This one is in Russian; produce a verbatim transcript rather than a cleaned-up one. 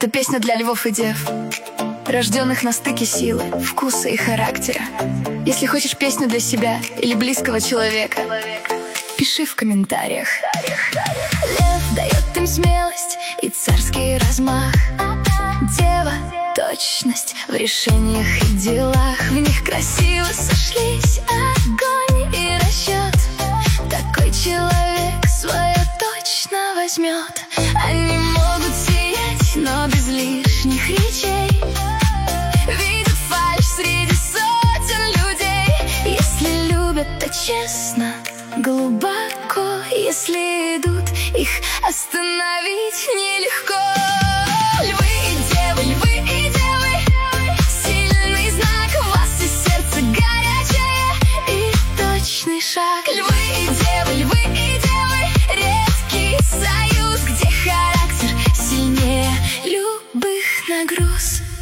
Это песня для львов и дев, рожденных на стыке силы, вкуса и характера. Если хочешь песню для себя или близкого человека, пиши в комментариях. Лев дает им смелость и царский размах. Дева — точность в решениях и делах. В них красиво сошлись огонь и расчет. Такой человек свое точно возьмет. Они могут сиять, но без лишних речей. Видят фальшь среди сотен людей. Если любят, то честно, глубоко. Если идут, их остановить нелегко. Львы и девы, львы и девы, сильный знак, в вас и сердце горячее и точный шаг. Львы и девы, львы и девы, редкий союз, где характер сильнее любых нагруз.